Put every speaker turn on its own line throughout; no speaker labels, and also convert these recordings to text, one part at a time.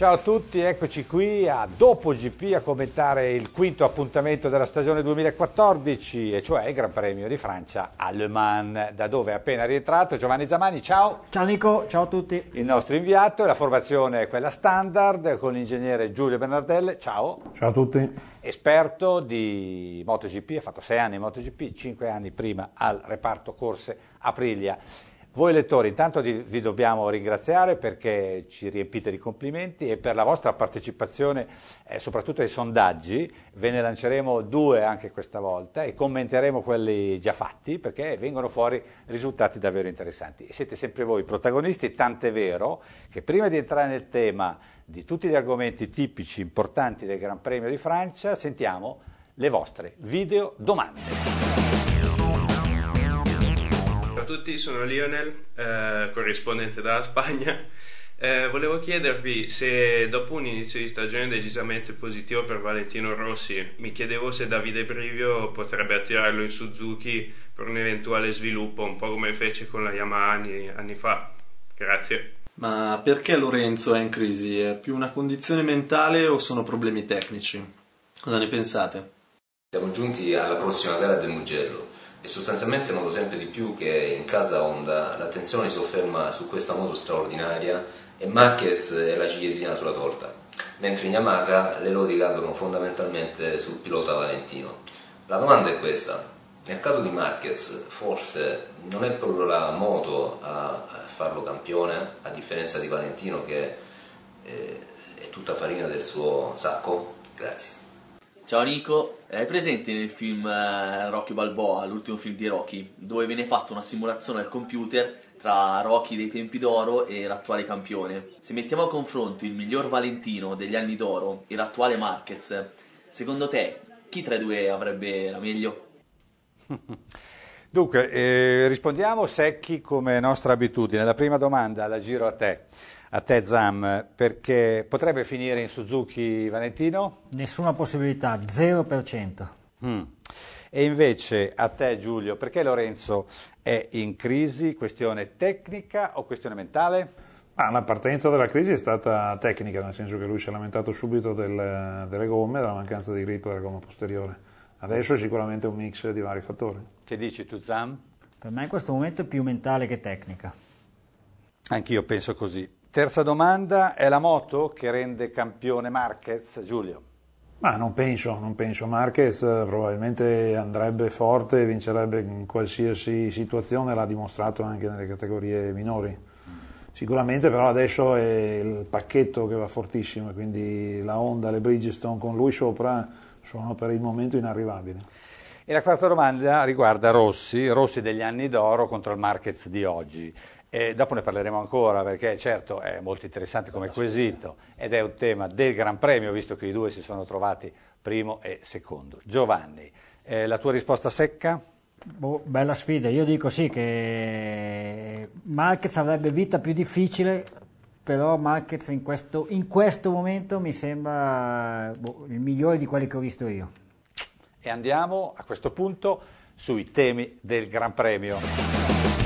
Ciao a tutti, eccoci qui a Dopo GP a commentare il quinto appuntamento della stagione 2014, e cioè il Gran Premio di Francia a Le Mans, da dove è appena rientrato Giovanni Zamani. Ciao!
Ciao Nico, ciao a tutti!
Il nostro inviato, e la formazione è quella standard con l'ingegnere Giulio Bernardelle. Ciao!
Ciao a tutti!
Esperto di MotoGP, ha fatto 6 anni in MotoGP, 5 anni prima al reparto corse Aprilia. Voi lettori, intanto vi dobbiamo ringraziare perché ci riempite di complimenti e per la vostra partecipazione, soprattutto ai sondaggi. Ve ne lanceremo 2 anche questa volta e commenteremo quelli già fatti perché vengono fuori risultati davvero interessanti. E siete sempre voi i protagonisti, tant'è vero che prima di entrare nel tema di tutti gli argomenti tipici importanti del Gran Premio di Francia, sentiamo le vostre video domande.
Ciao a tutti, sono Lionel, corrispondente dalla Spagna. Volevo chiedervi se dopo un inizio di stagione decisamente positivo per Valentino Rossi, mi chiedevo se Davide Brivio potrebbe attirarlo in Suzuki per un eventuale sviluppo, un po' come fece con la Yamaha anni fa. Grazie.
Ma perché Lorenzo è in crisi? È più una condizione mentale o sono problemi tecnici? Cosa ne pensate?
Siamo giunti alla prossima gara del Mugello e sostanzialmente noto sempre di più che in casa Honda l'attenzione si sofferma su questa moto straordinaria e Marquez è la ciliegina sulla torta, mentre in Yamaha le lodi cadono fondamentalmente sul pilota Valentino. La domanda è questa: nel caso di Marquez forse non è proprio la moto a farlo campione, a differenza di Valentino che è tutta farina del suo sacco? Grazie.
Ciao Nico, hai presente nel film Rocky Balboa, l'ultimo film di Rocky, dove viene fatta una simulazione al computer tra Rocky dei tempi d'oro e l'attuale campione? Se mettiamo a confronto il miglior Valentino degli anni d'oro e l'attuale Marquez, secondo te chi tra i due avrebbe la meglio?
Dunque, rispondiamo secchi come nostra abitudine. La prima domanda la giro a te Zam, perché potrebbe finire in Suzuki Valentino?
Nessuna possibilità, 0%.
E invece a te Giulio, perché Lorenzo è in crisi? Questione tecnica o questione mentale?
La partenza della crisi è stata tecnica, nel senso che lui si è lamentato subito delle gomme, della mancanza di grip della gomma posteriore. Adesso è sicuramente un mix di vari fattori.
Che dici tu Zam?
Per me in questo momento è più mentale che tecnica.
Anch'io penso così. Terza domanda, è la moto che rende campione Marquez, Giulio?
Non penso. Marquez probabilmente andrebbe forte e vincerebbe in qualsiasi situazione, l'ha dimostrato anche nelle categorie minori. Sicuramente però adesso è il pacchetto che va fortissimo, quindi la Honda, le Bridgestone con lui sopra sono per il momento inarrivabili.
E la quarta domanda riguarda Rossi degli anni d'oro contro il Marquez di oggi. E dopo ne parleremo ancora perché certo è molto interessante come quesito ed è un tema del Gran Premio, visto che i due si sono trovati primo e secondo. Giovanni, la tua risposta secca?
Bella sfida, io dico sì che Marquez avrebbe vita più difficile, però Marquez in questo momento mi sembra il migliore di quelli che ho visto io.
E andiamo a questo punto sui temi del Gran Premio.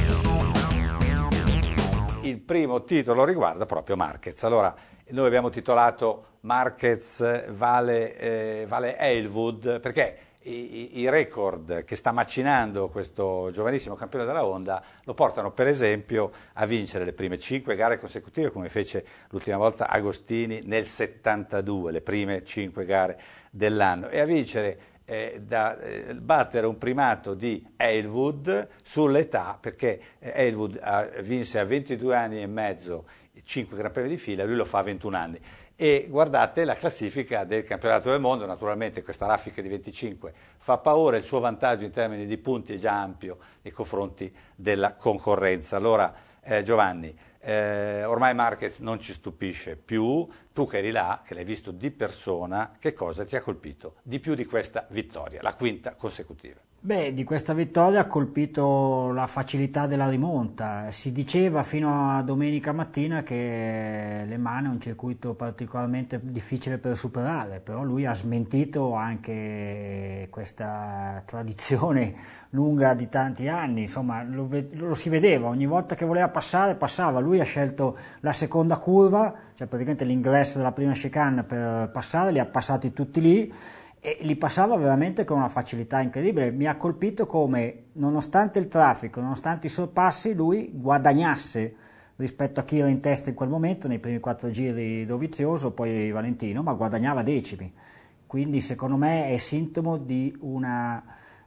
Il primo titolo riguarda proprio Marquez. Allora, noi abbiamo titolato Marquez vale Hailwood perché i record che sta macinando questo giovanissimo campione della Honda lo portano per esempio a vincere le prime 5 gare consecutive come fece l'ultima volta Agostini nel 72, le prime 5 gare dell'anno, e a vincere battere un primato di Hailwood sull'età, perché Hailwood vinse a 22 anni e mezzo 5 Gran Premi di fila, lui lo fa a 21 anni. E guardate la classifica del campionato del mondo, naturalmente questa raffica di 25 fa paura, il suo vantaggio in termini di punti è già ampio nei confronti della concorrenza. Allora Giovanni, ormai Marquez non ci stupisce più, tu che eri là, che l'hai visto di persona, che cosa ti ha colpito di più di questa vittoria, la quinta consecutiva?
Beh, di questa vittoria ha colpito la facilità della rimonta. Si diceva fino a domenica mattina che Le Mans è un circuito particolarmente difficile per superare, però lui ha smentito anche questa tradizione lunga di tanti anni. Insomma, lo si vedeva, ogni volta che voleva passare, passava. Lui ha scelto la seconda curva, cioè praticamente l'ingresso della prima chicane per passare, li ha passati tutti lì. E li passava veramente con una facilità incredibile. Mi ha colpito come, nonostante il traffico, nonostante i sorpassi, lui guadagnasse rispetto a chi era in testa in quel momento, nei primi 4 giri Dovizioso, poi Valentino, ma guadagnava decimi. Quindi secondo me è sintomo di un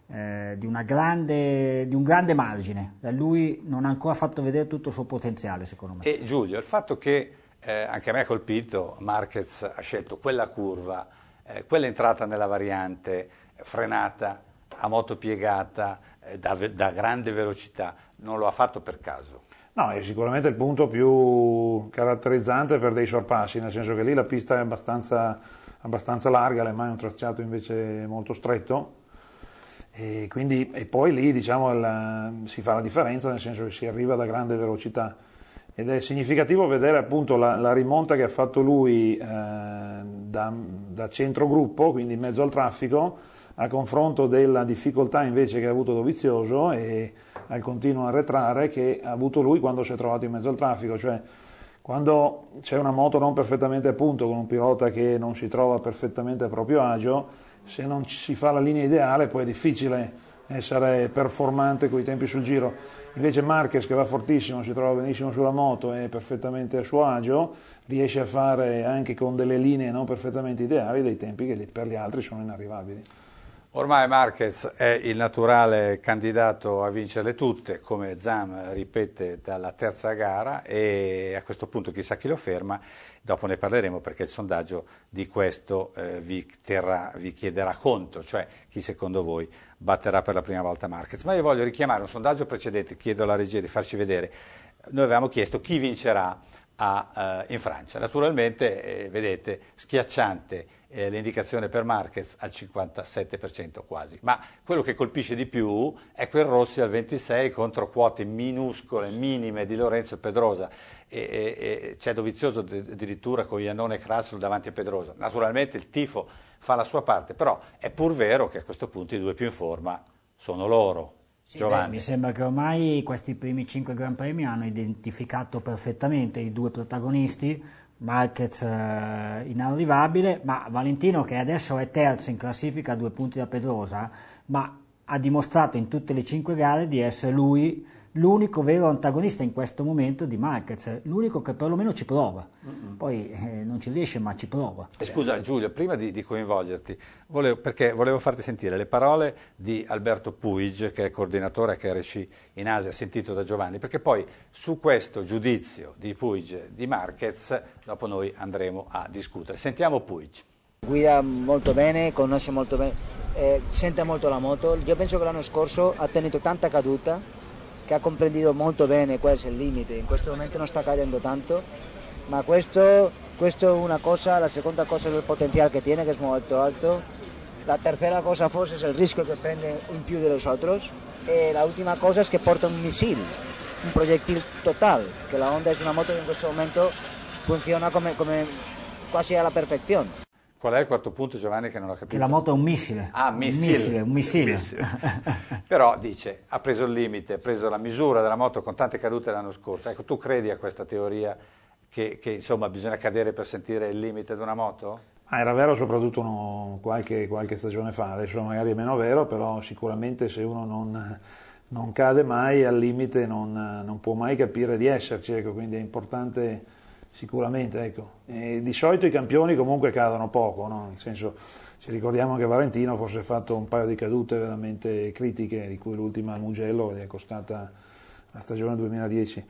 grande margine. Lui non ha ancora fatto vedere tutto il suo potenziale, secondo me.
E Giulio, il fatto che anche a me ha colpito, Marquez ha scelto quella curva, quella entrata nella variante, frenata a moto piegata, da grande velocità, non lo ha fatto per caso.
No, è sicuramente il punto più caratterizzante per dei sorpassi, nel senso che lì la pista è abbastanza larga, Le Mans è un tracciato invece molto stretto, e poi lì diciamo si fa la differenza, nel senso che si arriva da grande velocità. Ed è significativo vedere appunto la rimonta che ha fatto lui da centro gruppo, quindi in mezzo al traffico, a confronto della difficoltà invece che ha avuto Dovizioso e al continuo arretrare che ha avuto lui quando si è trovato in mezzo al traffico. Cioè, quando c'è una moto non perfettamente a punto, con un pilota che non si trova perfettamente a proprio agio, se non si fa la linea ideale poi è difficile essere performante coi tempi sul giro. Invece Marquez, che va fortissimo, si trova benissimo sulla moto, è perfettamente a suo agio, riesce a fare anche con delle linee non perfettamente ideali dei tempi che per gli altri sono inarrivabili.
Ormai Marquez è il naturale candidato a vincerle tutte, come Zam ripete dalla terza gara, e a questo punto chissà chi lo ferma. Dopo ne parleremo, perché il sondaggio di questo vi chiederà conto, cioè chi secondo voi batterà per la prima volta Marquez. Ma io voglio richiamare un sondaggio precedente, chiedo alla regia di farci vedere. Noi avevamo chiesto chi vincerà in Francia. Naturalmente, vedete, schiacciante l'indicazione per Marquez al 57% quasi, ma quello che colpisce di più è quel Rossi al 26% contro quote minuscole, minime di Lorenzo e Pedrosa, e c'è Dovizioso addirittura con Iannone e Krasl davanti a Pedrosa. Naturalmente il tifo fa la sua parte, però è pur vero che a questo punto i due più in forma sono loro.
Sì,
Giovanni.
Mi sembra che ormai questi primi 5 Gran Premi hanno identificato perfettamente i due protagonisti. Marquez inarrivabile, ma Valentino, che adesso è terzo in classifica a 2 punti da Pedrosa, ma ha dimostrato in tutte le 5 gare di essere lui l'unico vero antagonista in questo momento di Marquez, l'unico che perlomeno ci prova. Poi non ci riesce, ma ci prova.
Scusa Giulio, prima di coinvolgerti, perché volevo farti sentire le parole di Alberto Puig, che è coordinatore HRC in Asia, sentito da Giovanni, perché poi su questo giudizio di Puig di Marquez dopo noi andremo a discutere. Sentiamo Puig.
Guida molto bene, conosce molto bene, sente molto la moto. Io penso che l'anno scorso ha tenuto tanta caduta che ha comprendido molto bene qual è il limite. In questo momento non sta cadendo tanto, ma questo è una cosa. La seconda cosa è il potenziale che tiene, che è molto alto. La tercera cosa forse è il rischio che prende in più de los otros. E la última cosa es que porta un misil, un proyectil total, que la Honda es una moto que en questo momento funciona come quasi alla perfezione.
Qual è il quarto punto, Giovanni, che non ho capito?
Che la moto è un missile.
Ah, missile.
Un missile.
Però dice, ha preso il limite, ha preso la misura della moto con tante cadute l'anno scorso. Ecco, tu credi a questa teoria che insomma bisogna cadere per sentire il limite di una moto?
Era vero soprattutto qualche stagione fa, adesso magari è meno vero, però sicuramente se uno non cade mai al limite non può mai capire di esserci, ecco, quindi è importante. Sicuramente, ecco. E di solito i campioni comunque cadono poco, no? Nel senso, ci ricordiamo che Valentino forse ha fatto un paio di cadute veramente critiche, di cui l'ultima al Mugello gli è costata la stagione 2010.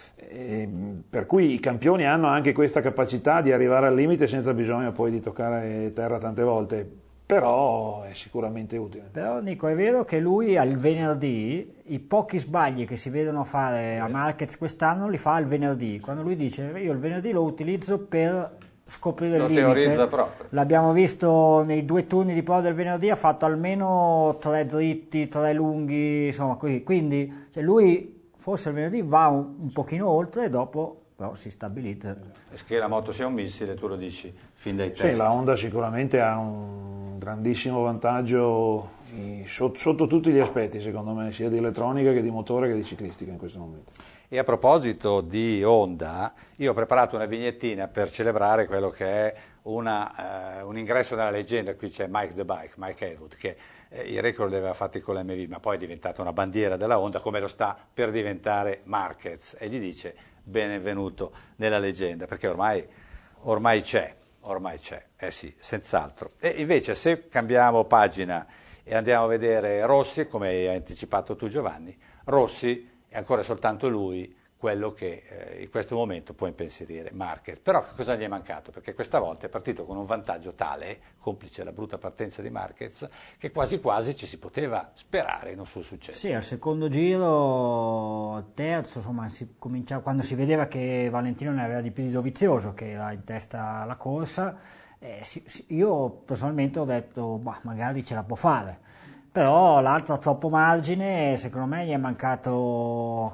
Per cui i campioni hanno anche questa capacità di arrivare al limite senza bisogno poi di toccare terra tante volte, però è sicuramente utile.
Però Nico, è vero che lui al venerdì, i pochi sbagli che si vedono fare a Marquez quest'anno li fa il venerdì, quando lui dice io il venerdì lo utilizzo per scoprire
Lo
il limite.
teorizza proprio.
L'abbiamo visto nei 2 turni di prova del venerdì, ha fatto almeno 3 dritti, 3 lunghi, insomma così. Quindi lui forse il venerdì va un pochino oltre e dopo però si stabilizza.
Che la moto sia un missile, tu lo dici fin dai
Sì,
test.
la Honda sicuramente ha un grandissimo vantaggio sotto tutti gli aspetti, secondo me, sia di elettronica che di motore che di ciclistica in questo momento.
E a proposito di Honda, io ho preparato una vignettina per celebrare quello che è un ingresso nella leggenda. Qui c'è Mike the Bike, Mike Haywood, che i record li aveva fatti con l'MV, ma poi è diventata una bandiera della Honda, come lo sta per diventare Marquez, e gli dice benvenuto nella leggenda, perché ormai c'è, sì, senz'altro. E invece se cambiamo pagina e andiamo a vedere Rossi, come hai anticipato tu Giovanni, Rossi è ancora soltanto lui quello che in questo momento può impensierire Marquez. Però che cosa gli è mancato? Perché questa volta è partito con un vantaggio tale, complice la brutta partenza di Marquez, che quasi quasi ci si poteva sperare in un suo successo.
Sì, al secondo giro, al terzo, insomma, quando si vedeva che Valentino ne aveva di più di Dovizioso, che era in testa alla corsa, io personalmente ho detto, magari ce la può fare. Però l'altro ha troppo margine, secondo me gli è mancato,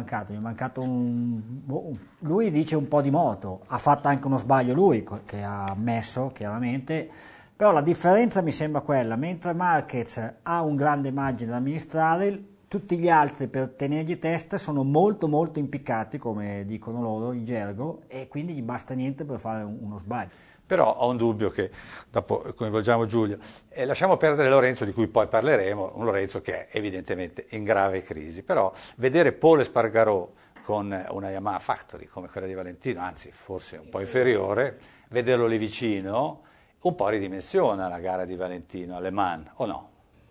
lui dice un po' di moto, ha fatto anche uno sbaglio lui, che ha ammesso chiaramente, però la differenza mi sembra quella, mentre Marquez ha un grande margine da amministrare, tutti gli altri per tenergli testa sono molto molto impiccati, come dicono loro in gergo, e quindi gli basta niente per fare uno sbaglio.
Però ho un dubbio che, dopo coinvolgiamo Giulio, lasciamo perdere Lorenzo, di cui poi parleremo, un Lorenzo che è evidentemente in grave crisi, però vedere Paul Espargaró con una Yamaha Factory come quella di Valentino, anzi forse un po' inferiore, vederlo lì vicino un po' ridimensiona la gara di Valentino a Le Mans, o no?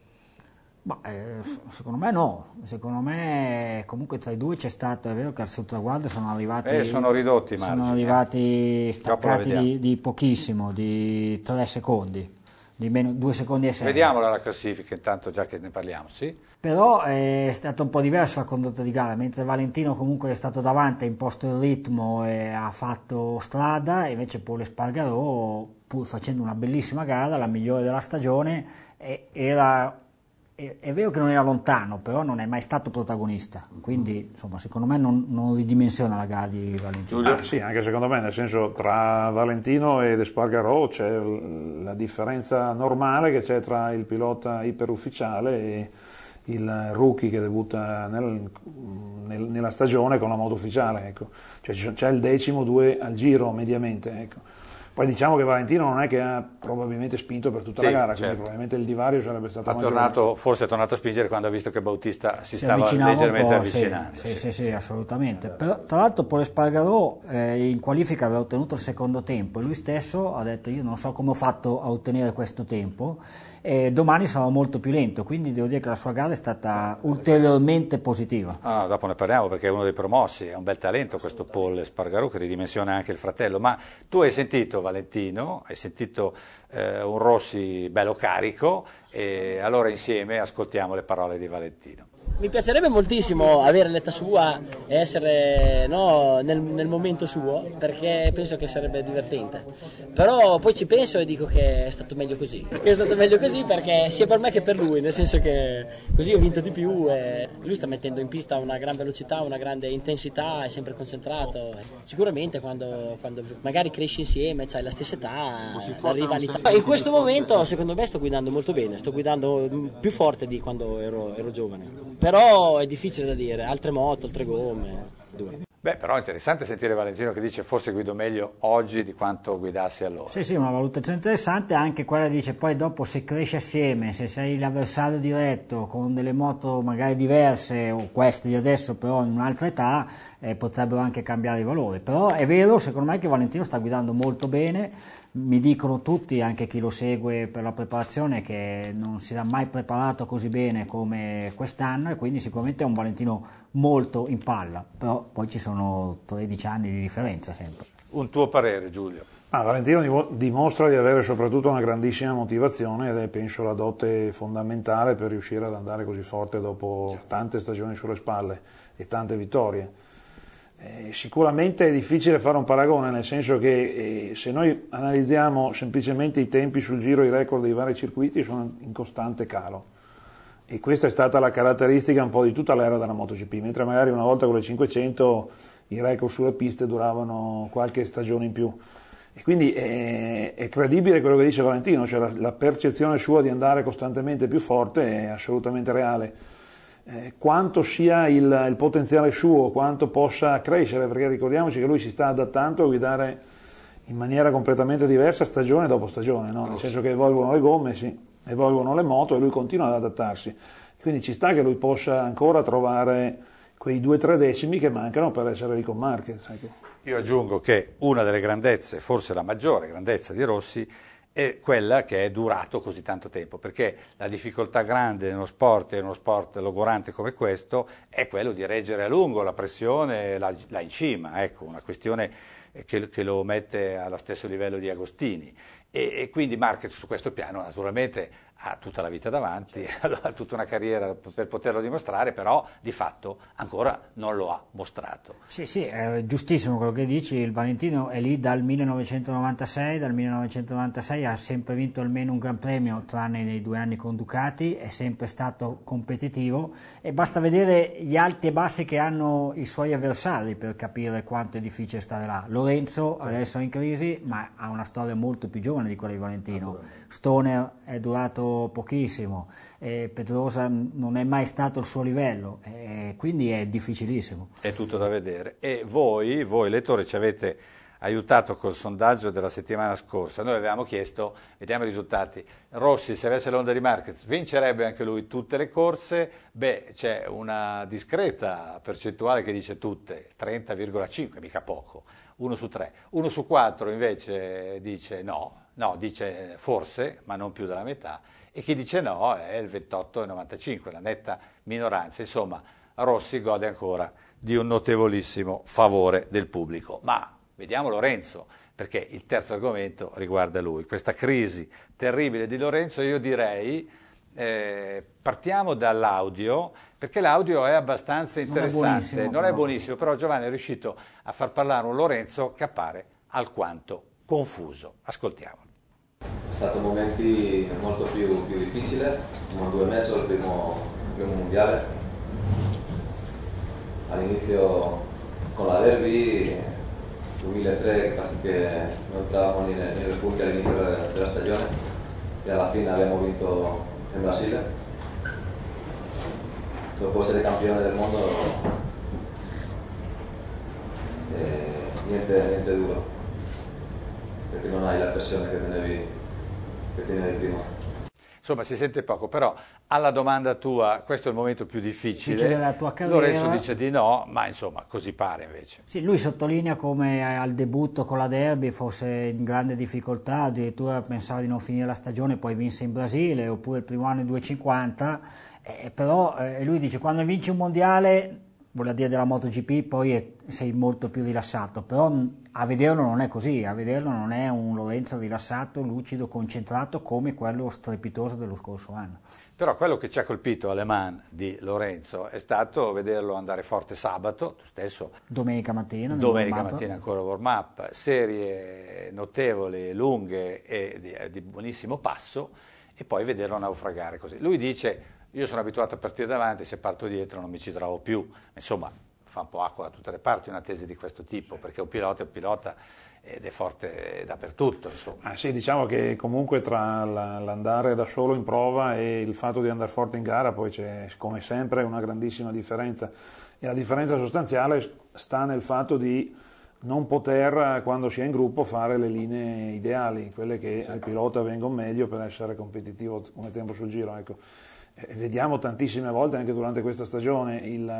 Secondo me no, secondo me comunque tra i due c'è stato, è vero che al traguardo sono arrivati,
sono ridotti i margini,
sono arrivati staccati di pochissimo, di 3 secondi, di meno 2 secondi e 6.
Vediamola la classifica intanto, già che ne parliamo, sì?
Però è stata un po' diversa la condotta di gara, mentre Valentino comunque è stato davanti, ha imposto il ritmo e ha fatto strada, e invece Paul Espargaró, pur facendo una bellissima gara, la migliore della stagione, è vero che non era lontano, però non è mai stato protagonista, quindi insomma secondo me non ridimensiona la gara di Valentino.
Sì, anche secondo me, nel senso, tra Valentino ed Espargaró c'è la differenza normale che c'è tra il pilota iperufficiale e il rookie che debutta nella stagione con la moto ufficiale, ecco. Cioè, c'è il 12° al giro mediamente, ecco. Poi diciamo che Valentino non è che ha probabilmente spinto per tutta la gara, quindi
certo.
Probabilmente il divario sarebbe stato maggiore.
Forse è tornato a spingere quando ha visto che Bautista si stava leggermente avvicinando.
Sì, assolutamente. Però, tra l'altro Paul Espargaró in qualifica aveva ottenuto il secondo tempo e lui stesso ha detto: io non so come ho fatto a ottenere questo tempo, e domani sarò molto più lento, quindi devo dire che la sua gara è stata ulteriormente positiva.
Dopo ne parliamo, perché è uno dei promossi, è un bel talento questo Paul Espargaró, che ridimensiona anche il fratello. Ma tu hai sentito Valentino, hai sentito un Rossi bello carico, e allora insieme ascoltiamo le parole di Valentino.
Mi piacerebbe moltissimo avere l'età sua e essere nel momento suo, perché penso che sarebbe divertente. Però poi ci penso e dico che è stato meglio così. È stato meglio così perché sia per me che per lui, nel senso che così ho vinto di più e lui sta mettendo in pista una gran velocità, una grande intensità, è sempre concentrato. Sicuramente quando magari cresci insieme, c'hai la stessa età, la rivalità. In questo momento secondo me sto guidando molto bene, sto guidando più forte di quando ero giovane. Però è difficile da dire, altre moto, altre gomme, duro.
Però è interessante sentire Valentino che dice forse guido meglio oggi di quanto guidassi allora.
Sì, una valutazione interessante, anche quella dice poi dopo se cresci assieme, se sei l'avversario diretto con delle moto magari diverse o queste di adesso però in un'altra età, potrebbero anche cambiare i valori. Però è vero secondo me che Valentino sta guidando molto bene. Mi dicono tutti, anche chi lo segue per la preparazione, che non si era mai preparato così bene come quest'anno, e quindi sicuramente è un Valentino molto in palla, però poi ci sono 13 anni di differenza sempre.
Un tuo parere, Giulio?
Valentino dimostra di avere soprattutto una grandissima motivazione ed è penso la dote fondamentale per riuscire ad andare così forte dopo tante stagioni sulle spalle e tante vittorie. Sicuramente è difficile fare un paragone, nel senso che se noi analizziamo semplicemente i tempi sul giro, i record dei vari circuiti sono in costante calo, e questa è stata la caratteristica un po' di tutta l'era della MotoGP, mentre magari una volta con le 500 i record sulle piste duravano qualche stagione in più. E quindi è credibile quello che dice Valentino, cioè la percezione sua di andare costantemente più forte è assolutamente reale. Quanto sia il potenziale suo, quanto possa crescere, perché ricordiamoci che lui si sta adattando a guidare in maniera completamente diversa stagione dopo stagione, no? Nel senso che evolvono le gomme, sì, evolvono le moto, e lui continua ad adattarsi. Quindi ci sta che lui possa ancora trovare quei 2-3 decimi che mancano per essere lì con Marquez.
Io aggiungo che una delle grandezze, forse la maggiore grandezza di Rossi, è quella che è durato così tanto tempo, perché la difficoltà grande in uno sport logorante come questo è quello di reggere a lungo la pressione là in cima, ecco, una questione che lo mette allo stesso livello di Agostini, e quindi Marquez su questo piano naturalmente ha tutta la vita davanti, ha tutta una carriera per poterlo dimostrare, però di fatto ancora non lo ha mostrato.
Sì, è giustissimo quello che dici. Il Valentino è lì dal 1996 ha sempre vinto almeno un Gran Premio, tranne nei 2 anni con Ducati, è sempre stato competitivo, e basta vedere gli alti e bassi che hanno i suoi avversari per capire quanto è difficile stare là. Lorenzo adesso è in crisi, ma ha una storia molto più giovane di quella di Valentino. Stoner è durato pochissimo, Pedrosa non è mai stato il suo livello, quindi è difficilissimo.
È tutto da vedere. E voi lettori, ci avete aiutato col sondaggio della settimana scorsa. Noi avevamo chiesto, vediamo i risultati, Rossi se avesse l'Honda di Marquez vincerebbe anche lui tutte le corse? Beh, c'è una discreta percentuale che dice tutte, 30,5, mica poco, 1 su 3. 1 su 4 invece dice no, dice forse, ma non più della metà, e chi dice no è il 28,95, la netta minoranza. Insomma, Rossi gode ancora di un notevolissimo favore del pubblico. Ma vediamo Lorenzo, perché il terzo argomento riguarda lui, questa crisi terribile di Lorenzo. Io direi partiamo dall'audio, perché l'audio è abbastanza interessante, non è buonissimo, però Giovanni è riuscito a far parlare un Lorenzo che appare alquanto confuso. Ascoltiamolo.
È stato momenti molto più difficile, siamo 2 mesi al primo mondiale, all'inizio con la Derby 2003 quasi che non entravamo nei punti all'inizio della stagione, e alla fine abbiamo vinto in Brasile. Dopo essere campione del mondo niente duro, perché non hai la pressione che tenevi prima.
Insomma, si sente poco, però alla domanda tua, questo è il momento più difficile
della tua carriera.
Lorenzo dice di no, ma insomma così pare invece.
Sì, lui sottolinea come al debutto con la Derby fosse in grande difficoltà, addirittura pensava di non finire la stagione, poi vinse in Brasile, oppure il primo anno in 250, però lui dice quando vinci un mondiale, vuol dire della MotoGP, poi sei molto più rilassato, però a vederlo non è così, a vederlo non è un Lorenzo rilassato, lucido, concentrato come quello strepitoso dello scorso anno.
Però quello che ci ha colpito a Le Mans di Lorenzo è stato vederlo andare forte sabato, tu stesso.
Domenica mattina
Ancora warm-up, serie notevoli, lunghe e di buonissimo passo, e poi vederlo naufragare così. Lui dice: io sono abituato a partire davanti, se parto dietro non mi ci trovo più. Insomma, fa un po' acqua da tutte le parti una tesi di questo tipo, perché un pilota è un pilota ed è forte dappertutto. Insomma.
Sì, diciamo che comunque tra l'andare da solo in prova e il fatto di andare forte in gara poi c'è come sempre una grandissima differenza, e la differenza sostanziale sta nel fatto di non poter, quando si è in gruppo, fare le linee ideali, quelle che al pilota vengono meglio per essere competitivo come tempo sul giro, ecco. Vediamo tantissime volte anche durante questa stagione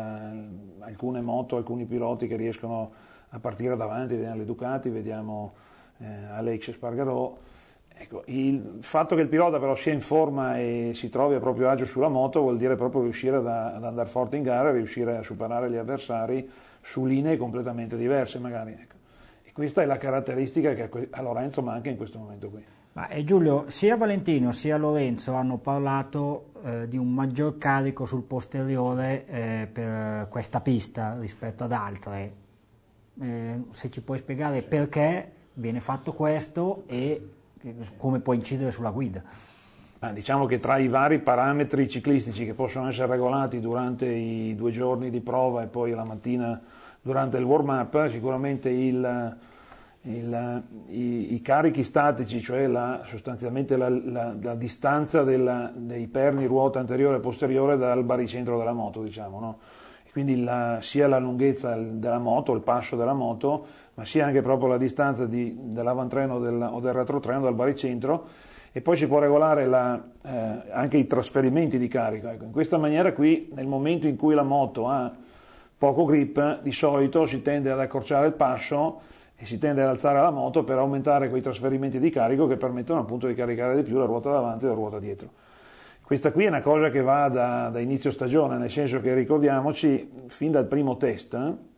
alcune moto, alcuni piloti che riescono a partire davanti, vediamo le Ducati, vediamo Alex Espargaró. Ecco, il fatto che il pilota però sia in forma e si trovi a proprio agio sulla moto vuol dire proprio riuscire ad andare forte in gara, riuscire a superare gli avversari su linee completamente diverse magari. Ecco. E questa è la caratteristica che a Lorenzo manca in questo momento qui.
Giulio, sia Valentino sia Lorenzo hanno parlato di un maggior carico sul posteriore per questa pista rispetto ad altre. se ci puoi spiegare perché viene fatto questo e come può incidere sulla guida.
Diciamo che tra i vari parametri ciclistici che possono essere regolati durante i 2 giorni di prova e poi la mattina durante il warm-up, sicuramente i carichi statici, cioè sostanzialmente la distanza dei perni ruota anteriore e posteriore dal baricentro della moto, diciamo, no? Quindi sia la lunghezza della moto, il passo della moto, ma sia anche proprio la distanza dell'avantreno o del retrotreno dal baricentro, e poi si può regolare anche i trasferimenti di carico. Ecco, in questa maniera qui, nel momento in cui la moto ha poco grip, di solito si tende ad accorciare il passo e si tende ad alzare la moto per aumentare quei trasferimenti di carico che permettono appunto di caricare di più la ruota davanti e la ruota dietro. Questa qui è una cosa che va da inizio stagione, nel senso che, ricordiamoci, fin dal primo test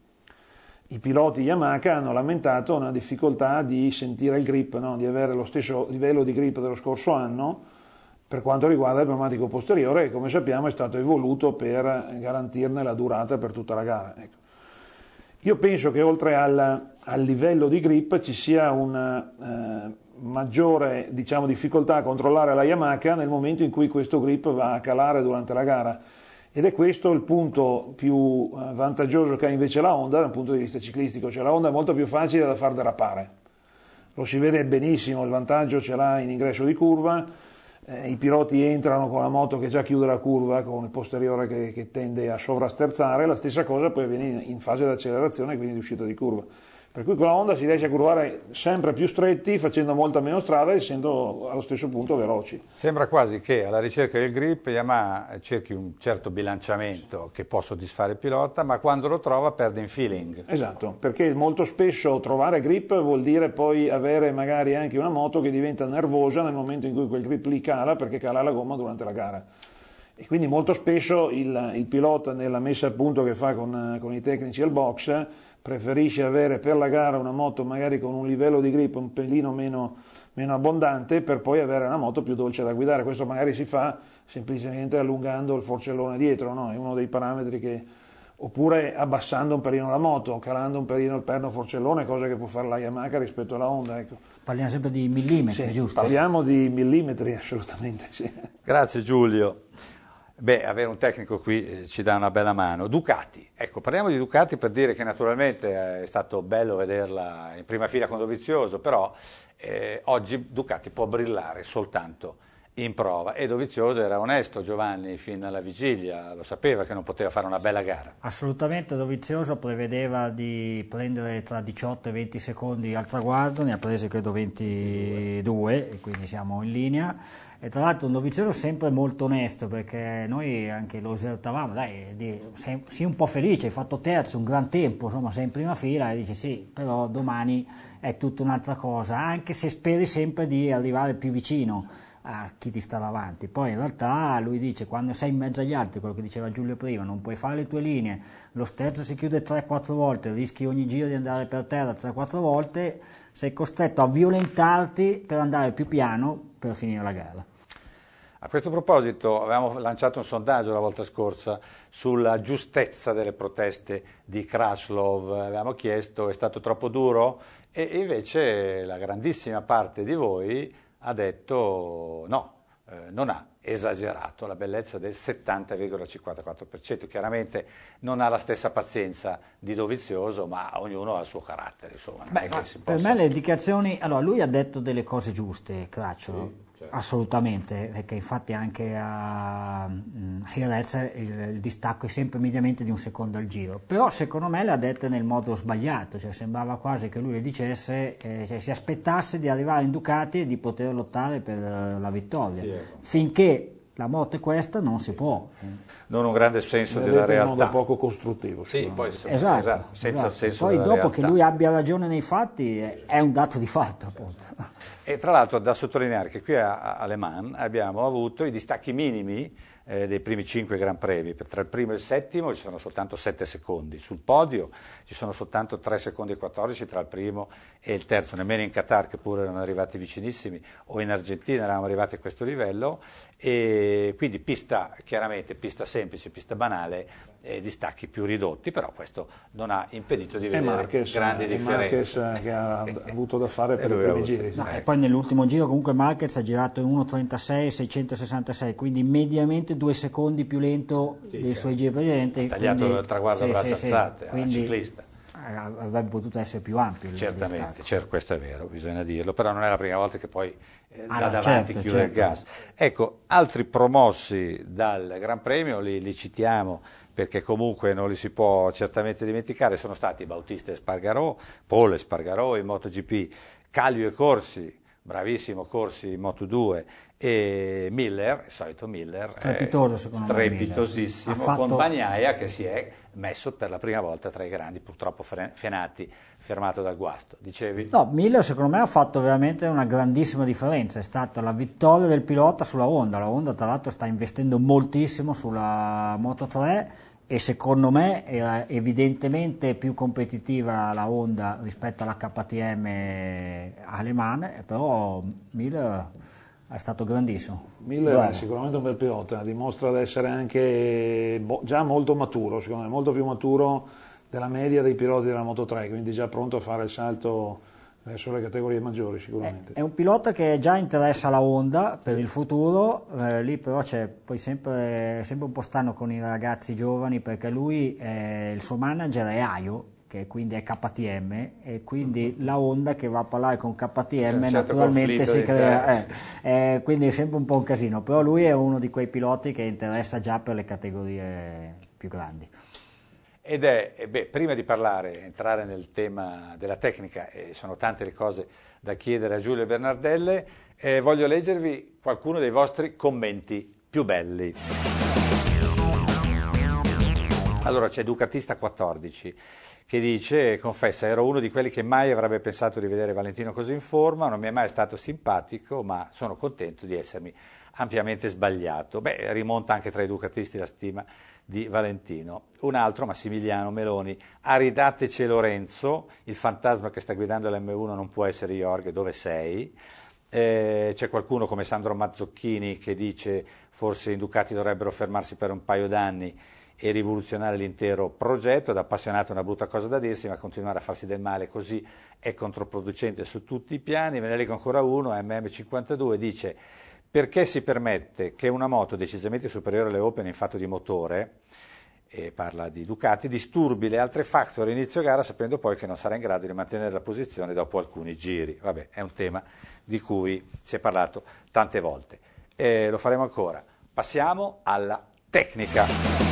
i piloti Yamaha hanno lamentato una difficoltà di sentire il grip, no? Di avere lo stesso livello di grip dello scorso anno per quanto riguarda il pneumatico posteriore, che come sappiamo è stato evoluto per garantirne la durata per tutta la gara. Ecco. Io penso che oltre al livello di grip ci sia una maggiore, diciamo, difficoltà a controllare la Yamaha nel momento in cui questo grip va a calare durante la gara, ed è questo il punto più vantaggioso che ha invece la Honda dal punto di vista ciclistico, cioè la Honda è molto più facile da far derapare, lo si vede benissimo, il vantaggio ce l'ha in ingresso di curva, i piloti entrano con la moto che già chiude la curva con il posteriore che tende a sovrasterzare, la stessa cosa poi avviene in fase di accelerazione, quindi di uscita di curva. Per cui con la Honda si riesce a curvare sempre più stretti, facendo molta meno strada, essendo allo stesso punto veloci.
Sembra quasi che alla ricerca del grip Yamaha cerchi un certo bilanciamento che può soddisfare il pilota, ma quando lo trova perde in feeling.
Esatto, perché molto spesso trovare grip vuol dire poi avere magari anche una moto che diventa nervosa nel momento in cui quel grip lì cala, perché cala la gomma durante la gara. E quindi molto spesso il pilota, nella messa a punto che fa con i tecnici al box, preferisce avere per la gara una moto magari con un livello di grip un pelino meno abbondante, per poi avere una moto più dolce da guidare. Questo magari si fa semplicemente allungando il forcellone dietro, no? È uno dei parametri oppure abbassando un pelino la moto, calando un pelino il perno forcellone, cosa che può fare la Yamaha rispetto alla Honda. Ecco.
Parliamo sempre di millimetri,
sì,
giusto?
Parliamo di millimetri, assolutamente sì.
Grazie Giulio. Beh, avere un tecnico qui ci dà una bella mano. Ducati, ecco, parliamo di Ducati per dire che naturalmente è stato bello vederla in prima fila con Dovizioso, però oggi Ducati può brillare soltanto in prova, e Dovizioso era onesto, Giovanni, fino alla vigilia, lo sapeva che non poteva fare una bella gara.
Assolutamente, Dovizioso prevedeva di prendere tra 18 e 20 secondi al traguardo, ne ha presi credo 22 e quindi siamo in linea. E tra l'altro un Dovizioso sempre molto onesto, perché noi anche lo esertavamo, sii un po' felice, hai fatto terzo, un gran tempo, insomma sei in prima fila, e dici sì, però domani è tutta un'altra cosa, anche se speri sempre di arrivare più vicino a chi ti sta davanti. Poi in realtà lui dice, quando sei in mezzo agli altri, quello che diceva Giulio prima, non puoi fare le tue linee, lo sterzo si chiude 3-4 volte, rischi ogni giro di andare per terra 3-4 volte, sei costretto a violentarti per andare più piano per finire la gara.
A questo proposito avevamo lanciato un sondaggio la volta scorsa sulla giustezza delle proteste di Crutchlow, avevamo chiesto: è stato troppo duro? E invece la grandissima parte di voi ha detto no, non ha esagerato, la bellezza del 70,54%. Chiaramente non ha la stessa pazienza di Dovizioso, ma ognuno ha il suo carattere, insomma.
Per me le indicazioni, allora lui ha detto delle cose giuste, Crutchlow, sì, certo. Assolutamente, perché infatti anche a Jerez il distacco è sempre mediamente di un secondo al giro, però secondo me le ha dette nel modo sbagliato, cioè sembrava quasi che lui le dicesse, cioè si aspettasse di arrivare in Ducati e di poter lottare per la vittoria, sì, ecco. Finché la moto è questa, non si può.
Non un grande senso della realtà.
In modo poco costruttivo.
Sì, poi
esatto,
senza senso
poi
della
dopo
realtà.
Che lui abbia ragione nei fatti è un dato di fatto, appunto.
E tra l'altro da sottolineare che qui a Le Mans abbiamo avuto i distacchi minimi dei primi 5 Gran Premi. Tra il primo e il settimo ci sono soltanto 7 secondi, sul podio ci sono soltanto 3 secondi e 14 tra il primo e il terzo, nemmeno in Qatar, che pure erano arrivati vicinissimi, o in Argentina eravamo arrivati a questo livello, e quindi chiaramente pista semplice, pista banale, distacchi più ridotti, però questo non ha impedito di vedere grandi differenze.
Marquez che ha avuto da fare per i primi giri.
No, e poi nell'ultimo giro comunque Marquez ha girato in 1.36 666, quindi mediamente 2 secondi più lento dei suoi giri precedenti.
Ha tagliato il traguardo a braccia alzate al ciclista.
Avrebbe potuto essere più ampio.
Certamente, questo è vero, bisogna dirlo, però non è la prima volta che poi da davanti chiude il gas. Ecco, altri promossi dal Gran Premio, li citiamo perché comunque non li si può certamente dimenticare, sono stati Bautista Espargaró, Paul Espargaró in MotoGP, Kallio e Corsi, bravissimo Corsi in Moto2, e Miller, il solito Miller,
strepitoso secondo me,
strepitosissimo, con Bagnaia che si è messo per la prima volta tra i grandi, purtroppo Fenati fermato dal guasto. Dicevi?
No, Miller secondo me ha fatto veramente una grandissima differenza, è stata la vittoria del pilota sulla Honda. La Honda tra l'altro sta investendo moltissimo sulla Moto3 e secondo me era evidentemente più competitiva la Honda rispetto alla KTM Aleman, però Miller è stato grandissimo.
Miller è sicuramente un bel pilota, dimostra di essere anche già molto maturo, secondo me, molto più maturo della media dei piloti della Moto3, quindi già pronto a fare il salto verso le categorie maggiori sicuramente.
È un pilota che già interessa la Honda per il futuro, lì però c'è poi sempre un po' strano con i ragazzi giovani, perché lui, il suo manager è Ajo, che quindi è KTM, e quindi la Honda che va a parlare con KTM naturalmente si crea, quindi è sempre un po' un casino, però lui è uno di quei piloti che interessa già per le categorie più grandi.
Ed prima di entrare nel tema della tecnica, e sono tante le cose da chiedere a Giulio Bernardelle, voglio leggervi qualcuno dei vostri commenti più belli. Allora c'è Ducatista 14 che dice, confessa, ero uno di quelli che mai avrebbe pensato di vedere Valentino così in forma, non mi è mai stato simpatico, ma sono contento di essermi ampiamente sbagliato. Rimonta anche tra i ducatisti la stima di Valentino. Un altro, Massimiliano Meloni, aridateci Lorenzo, il fantasma che sta guidando l'M1 non può essere Jorge, dove sei? C'è qualcuno come Sandro Mazzocchini che dice forse i Ducati dovrebbero fermarsi per un paio d'anni e rivoluzionare l'intero progetto. Da appassionato è una brutta cosa da dirsi, ma continuare a farsi del male così è controproducente su tutti i piani. Ve ne leggo ancora uno, MM52, dice: perché si permette che una moto decisamente superiore alle Open in fatto di motore, e parla di Ducati, disturbi le altre factory inizio gara sapendo poi che non sarà in grado di mantenere la posizione dopo alcuni giri? Vabbè, è un tema di cui si è parlato tante volte. Lo faremo ancora. Passiamo alla tecnica.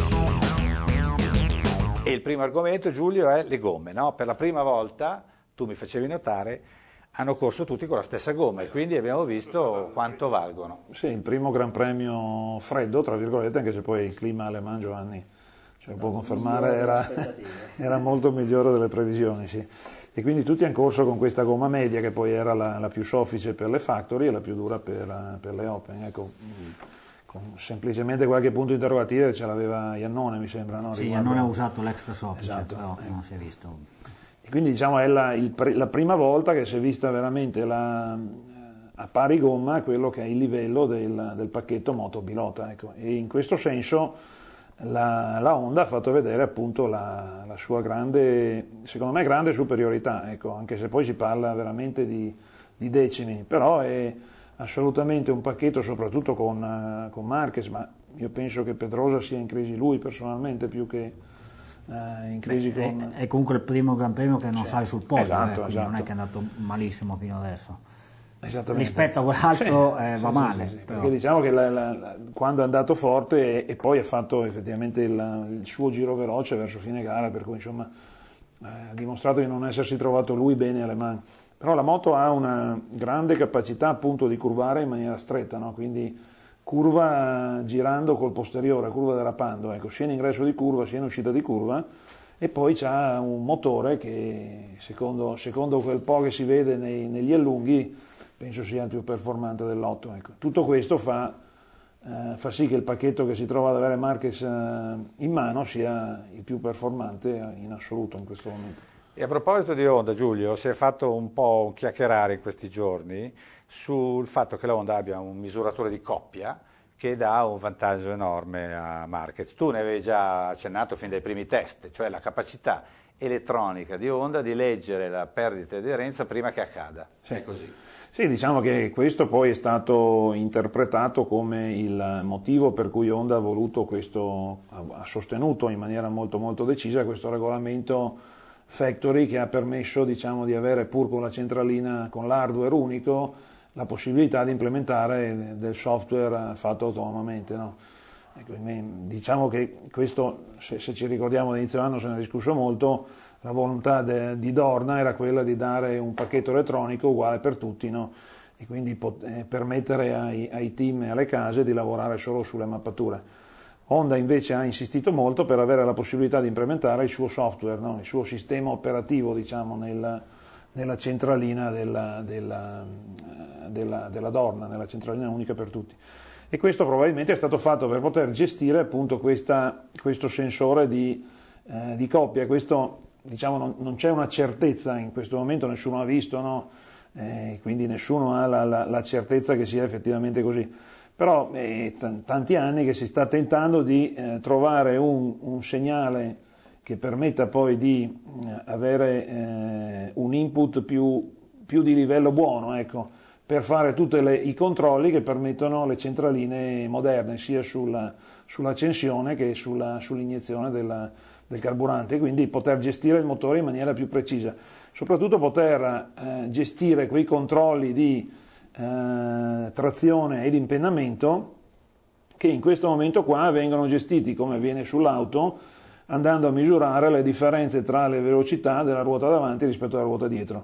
E il primo argomento, Giulio, è le gomme, no? Per la prima volta, tu mi facevi notare, hanno corso tutti con la stessa gomma e quindi abbiamo visto quanto valgono.
Sì, il primo Gran Premio freddo, tra virgolette, anche se poi il clima alle Man, Giovanni ce lo può confermare, era molto migliore delle previsioni, sì. E quindi tutti hanno corso con questa gomma media, che poi era la più soffice per le factory e la più dura per le Open. Ecco, con semplicemente qualche punto interrogativo ce l'aveva Iannone, mi sembra, no?
Sì, Iannone ha usato l'extra soffice, esatto, però non si è visto.
E quindi diciamo è la prima volta che si è vista veramente a pari gomma quello che è il livello del pacchetto moto pilota, ecco. E in questo senso la Honda ha fatto vedere appunto la sua grande, secondo me grande superiorità, ecco, anche se poi si parla veramente di decimi, però è assolutamente un pacchetto, soprattutto con Marquez, ma io penso che Pedrosa sia in crisi lui personalmente più che in crisi con...
È comunque il primo Gran Premio che non sale sul podio,
esatto.
Non è che è andato malissimo fino adesso.
Esattamente.
Rispetto a quell'altro va male.
Sì. Perché diciamo che quando è andato forte e poi ha fatto effettivamente il suo giro veloce verso fine gara, per cui insomma ha dimostrato di non essersi trovato lui bene alle mani. Però la moto ha una grande capacità appunto di curvare in maniera stretta, no? Quindi curva girando col posteriore, curva derapando, ecco, sia in ingresso di curva sia in uscita di curva, e poi c'ha un motore che secondo quel po' che si vede negli allunghi penso sia il più performante dell'otto, ecco. Tutto questo fa fa sì che il pacchetto che si trova ad avere Marquez in mano sia il più performante in assoluto in questo momento.
E a proposito di Honda, Giulio, si è fatto un po' chiacchierare in questi giorni sul fatto che la Honda abbia un misuratore di coppia che dà un vantaggio enorme a Marquez. Tu ne avevi già accennato fin dai primi test, cioè la capacità elettronica di Honda di leggere la perdita di aderenza prima che accada.
Sì.
È così.
Sì, diciamo che questo poi è stato interpretato come il motivo per cui Honda ha voluto questo, ha sostenuto in maniera molto molto decisa questo regolamento factory che ha permesso, diciamo, di avere, pur con la centralina, con l'hardware unico, la possibilità di implementare del software fatto autonomamente, no? Ecco, diciamo che questo, se ci ricordiamo all'inizio dell'anno se ne è discusso molto, la volontà di Dorna era quella di dare un pacchetto elettronico uguale per tutti, no? E quindi permettere ai team e alle case di lavorare solo sulle mappature. Honda invece ha insistito molto per avere la possibilità di implementare il suo software, no? Il suo sistema operativo, diciamo, nella centralina della Dorna, nella centralina unica per tutti. E questo probabilmente è stato fatto per poter gestire appunto questo sensore di coppia. Questo, diciamo, non c'è una certezza in questo momento, nessuno ha visto, no? Quindi nessuno ha la certezza che sia effettivamente così. Però tanti anni che si sta tentando di trovare un segnale che permetta poi di avere un input più di livello buono, ecco, per fare tutti i controlli che permettono le centraline moderne, sia sull'accensione che sull'iniezione del carburante, quindi poter gestire il motore in maniera più precisa, soprattutto poter gestire quei controlli di trazione ed impennamento che in questo momento qua vengono gestiti come avviene sull'auto, andando a misurare le differenze tra le velocità della ruota davanti rispetto alla ruota dietro.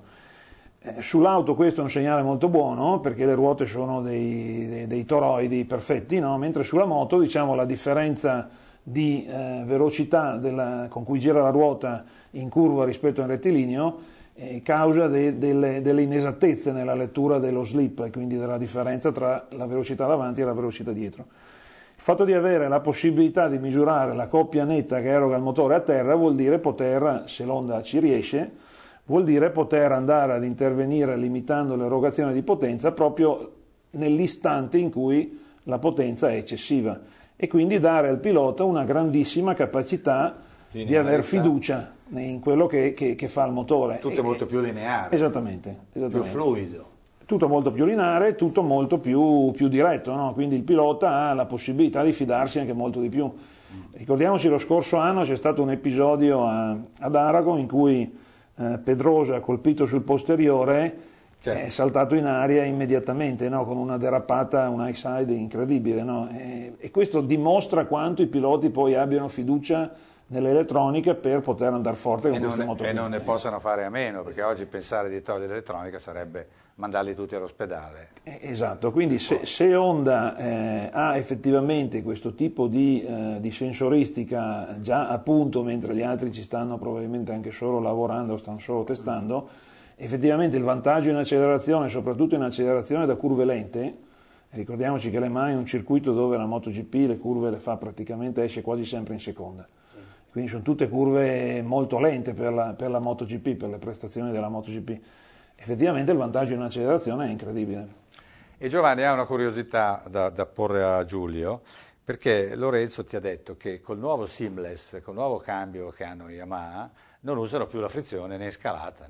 Sull'auto questo è un segnale molto buono perché le ruote sono dei toroidi perfetti, no? Mentre sulla moto, diciamo, la differenza di velocità con cui gira la ruota in curva rispetto al rettilineo causa delle inesattezze nella lettura dello slip, quindi della differenza tra la velocità davanti e la velocità dietro. Il fatto di avere la possibilità di misurare la coppia netta che eroga il motore a terra vuol dire poter, se l'Honda ci riesce, vuol dire poter andare ad intervenire limitando l'erogazione di potenza proprio nell'istante in cui la potenza è eccessiva e quindi dare al pilota una grandissima capacità di aver fiducia in quello che fa il motore.
Tutto è molto più lineare.
Esattamente.
Più fluido.
Tutto molto più lineare, tutto molto più diretto, no? Quindi il pilota ha la possibilità di fidarsi anche molto di più. Ricordiamoci, lo scorso anno c'è stato un episodio ad Aragon in cui Pedrosa, colpito sul posteriore, è saltato in aria immediatamente, no? Con una derapata, un high side incredibile, no? E questo dimostra quanto i piloti poi abbiano fiducia nell'elettronica per poter andare forte con questo motore.
E non ne possano fare a meno, perché oggi pensare di togliere l'elettronica sarebbe mandarli tutti all'ospedale.
Esatto, quindi se Honda ha effettivamente questo tipo di sensoristica già a punto, mentre gli altri ci stanno probabilmente anche solo lavorando, stanno solo testando, effettivamente il vantaggio in accelerazione, soprattutto in accelerazione da curve lente, ricordiamoci che Le Mans è un circuito dove la MotoGP le curve le fa praticamente, esce quasi sempre in seconda. Quindi sono tutte curve molto lente per la MotoGP, per le prestazioni della MotoGP. Effettivamente il vantaggio in accelerazione è incredibile.
E Giovanni ha una curiosità da porre a Giulio, perché Lorenzo ti ha detto che col nuovo seamless, col nuovo cambio che hanno Yamaha, non usano più la frizione né scalata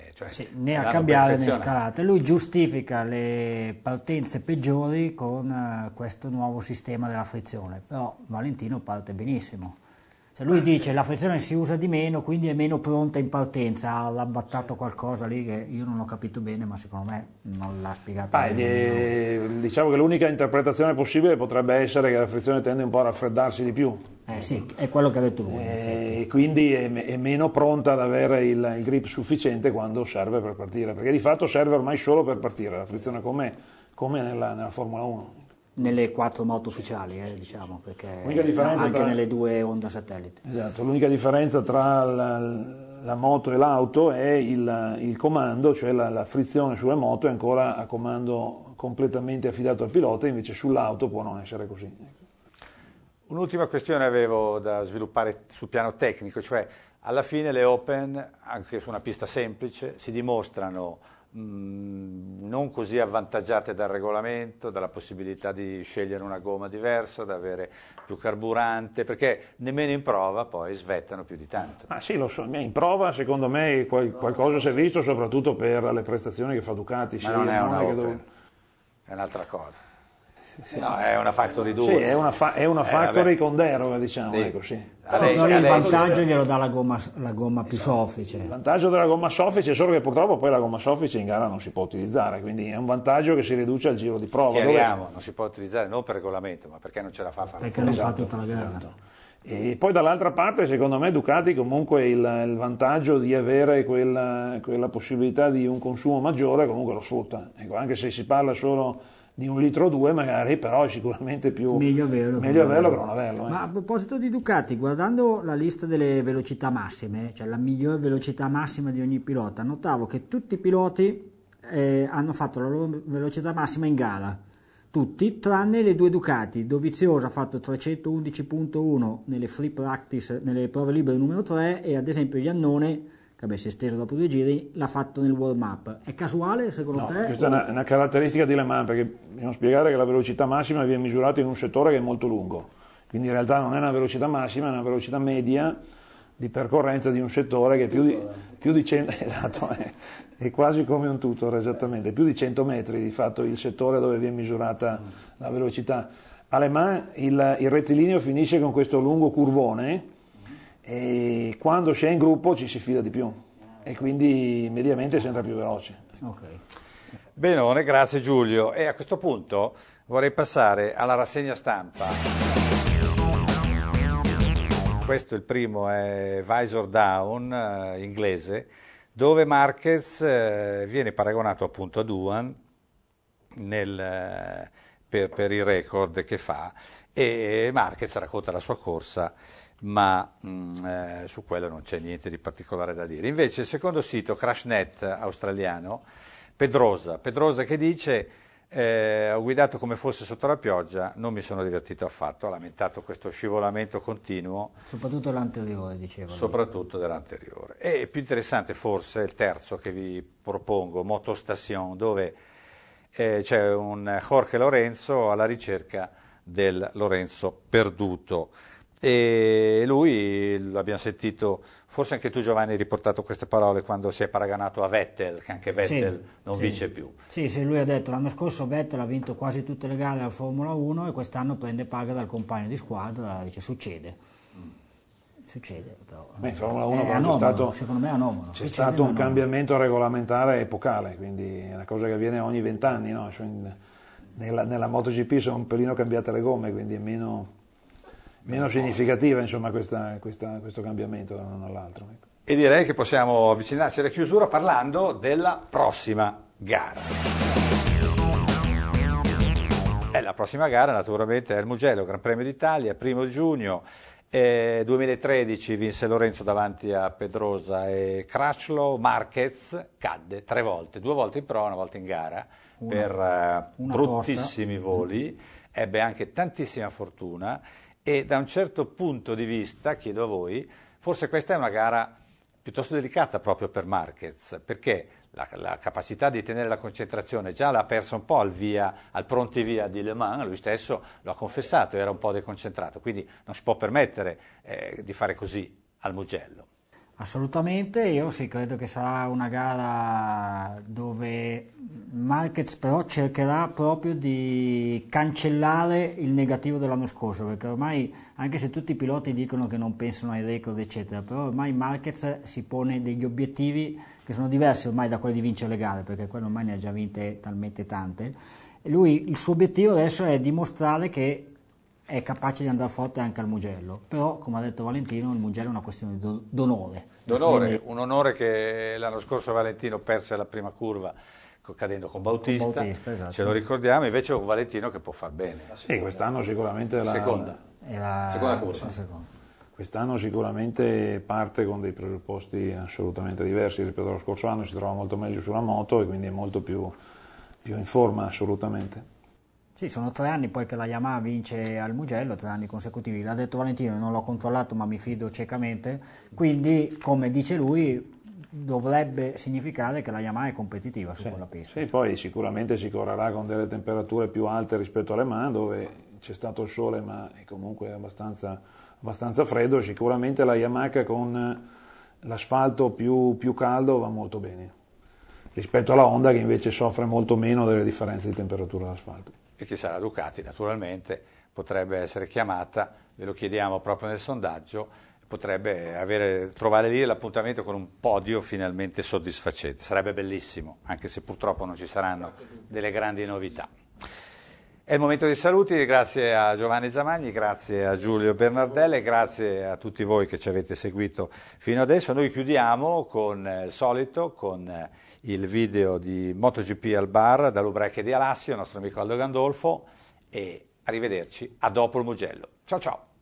né a cambiare né scalata. Lui giustifica le partenze peggiori con questo nuovo sistema della frizione, però Valentino parte benissimo. Lui dice la frizione si usa di meno, quindi è meno pronta in partenza. Ha lambattato qualcosa lì che io non ho capito bene, ma secondo me non l'ha spiegato bene.
Diciamo che l'unica interpretazione possibile potrebbe essere che la frizione tende un po' a raffreddarsi di più.
Sì, è quello che ha detto lui.
E quindi è meno pronta ad avere il grip sufficiente quando serve per partire, perché di fatto serve ormai solo per partire, la frizione come nella Formula 1.
Nelle 4 moto ufficiali, diciamo, perché
anche nelle
2 Honda satellite.
Esatto, l'unica differenza tra la moto e l'auto e il comando, cioè la frizione sulle moto è ancora a comando completamente affidato al pilota, invece sull'auto può non essere così.
Un'ultima questione avevo da sviluppare sul piano tecnico, cioè alla fine le Open, anche su una pista semplice, si dimostrano non così avvantaggiate dal regolamento, dalla possibilità di scegliere una gomma diversa, da avere più carburante, perché nemmeno in prova poi svettano più di tanto.
Ah sì, lo so, in prova secondo me qualcosa si è visto, soprattutto per le prestazioni che fa Ducati.
Ma non è una Open, è un'altra cosa. Sì. No, è una Factory 2.
Sì, è una Factory con deroga, diciamo.
Sì.
Ecco, sì.
Però il vantaggio glielo dà la gomma più soffice.
Il vantaggio della gomma soffice è solo che purtroppo poi la gomma soffice in gara non si può utilizzare, quindi è un vantaggio che si riduce al giro di prova.
Chiariamo, non si può utilizzare non per regolamento, ma perché non ce la fa a fare.
Perché non fa tutta la gara.
E poi dall'altra parte, secondo me, Ducati comunque il vantaggio di avere quella possibilità di un consumo maggiore comunque lo sfrutta. Ecco, anche se si parla solo di 1,2 litri magari, però è sicuramente più meglio averlo che non averlo.
Ma a proposito di Ducati, guardando la lista delle velocità massime, cioè la miglior velocità massima di ogni pilota, notavo che tutti i piloti hanno fatto la loro velocità massima in gara, tutti, tranne le due Ducati. Dovizioso ha fatto 311.1 nelle free practice, nelle prove libere numero 3, e ad esempio Iannone, che si è esteso dopo 2 giri, l'ha fatto nel warm up. È casuale secondo te?
Questa è una caratteristica di Le Mans, perché bisogna spiegare che la velocità massima viene misurata in un settore che è molto lungo, quindi in realtà non è una velocità massima, è una velocità media di percorrenza di un settore che è più di 100, esatto, è quasi come un tutor, esattamente, più di 100 metri di fatto il settore dove viene misurata la velocità. A Le Mans il rettilineo finisce con questo lungo curvone, e quando si è in gruppo ci si fida di più e quindi mediamente si entra più veloce.
Okay.
Benone, grazie Giulio. E a questo punto vorrei passare alla rassegna stampa. Questo il primo è Visor Down, inglese, dove Marquez viene paragonato appunto a Doohan per il record che fa, e Marquez racconta la sua corsa, ma su quello non c'è niente di particolare da dire. Invece il secondo sito, CrashNet australiano, Pedrosa che dice ho guidato come fosse sotto la pioggia, non mi sono divertito affatto, ha lamentato questo scivolamento continuo.
Soprattutto l'anteriore, diceva.
Soprattutto dell'anteriore. E più interessante forse il terzo che vi propongo, Motostation, dove c'è un Jorge Lorenzo alla ricerca del Lorenzo perduto. E lui, l'abbiamo sentito, forse anche tu Giovanni hai riportato queste parole quando si è paragonato a Vettel, che anche Vettel non vince più.
Sì, lui ha detto l'anno scorso Vettel ha vinto quasi tutte le gare alla Formula 1 e quest'anno prende paga dal compagno di squadra, dice succede però.
Beh, in Formula 1
secondo me è anomalo.
C'è stato un cambiamento regolamentare epocale, quindi è una cosa che avviene ogni 20 anni, no? Cioè, nella MotoGP sono un pelino cambiate le gomme, quindi è meno significativa insomma questo cambiamento da uno all'altro.
E direi che possiamo avvicinarci alla chiusura parlando della prossima gara. La prossima gara naturalmente è il Mugello, Gran Premio d'Italia, 1 giugno 2013, vinse Lorenzo davanti a Pedrosa e Crutchlow. Marquez cadde 3 volte, 2 volte in prova, 1 volta in gara, per bruttissimi voli, ebbe anche tantissima fortuna. E da un certo punto di vista, chiedo a voi, forse questa è una gara piuttosto delicata proprio per Marquez, perché la capacità di tenere la concentrazione già l'ha persa un po' al pronti-via di Le Mans, lui stesso lo ha confessato, era un po' deconcentrato, quindi non si può permettere di fare così al Mugello.
Assolutamente, io sì credo che sarà una gara dove Marquez però cercherà proprio di cancellare il negativo dell'anno scorso, perché ormai, anche se tutti i piloti dicono che non pensano ai record eccetera, però ormai Marquez si pone degli obiettivi che sono diversi ormai da quelli di vincere le gare, perché quello ormai ne ha già vinte talmente tante, e lui, il suo obiettivo adesso è dimostrare che è capace di andare forte anche al Mugello, però come ha detto Valentino il Mugello è una questione d'onore.
Quindi, un onore che l'anno scorso Valentino perse alla prima curva cadendo con Bautista,
esatto.
Ce lo ricordiamo, invece è un Valentino che può far bene.
Sì, quest'anno sicuramente
seconda curva.
Quest'anno sicuramente parte con dei presupposti assolutamente diversi rispetto allo scorso anno, si trova molto meglio sulla moto e quindi è molto più in forma assolutamente.
Sì, sono 3 anni poi che la Yamaha vince al Mugello, 3 anni consecutivi. L'ha detto Valentino, non l'ho controllato ma mi fido ciecamente, quindi come dice lui dovrebbe significare che la Yamaha è competitiva su quella pista.
Sì, poi sicuramente si correrà con delle temperature più alte rispetto alle Mans, dove c'è stato il sole ma è comunque abbastanza freddo. Sicuramente la Yamaha con l'asfalto più caldo va molto bene, rispetto alla Honda che invece soffre molto meno delle differenze di temperatura dell'asfalto.
E chissà, la Ducati naturalmente potrebbe essere chiamata, ve lo chiediamo proprio nel sondaggio, potrebbe trovare lì l'appuntamento con un podio finalmente soddisfacente. Sarebbe bellissimo, anche se purtroppo non ci saranno delle grandi novità. È il momento dei saluti, grazie a Giovanni Zamagni, grazie a Giulio Bernardelli, grazie a tutti voi che ci avete seguito fino adesso. Noi chiudiamo con il solito, con il video di MotoGP al bar dall'Ubriache di Alassio, il nostro amico Aldo Gandolfo, e arrivederci a dopo il Mugello. Ciao ciao!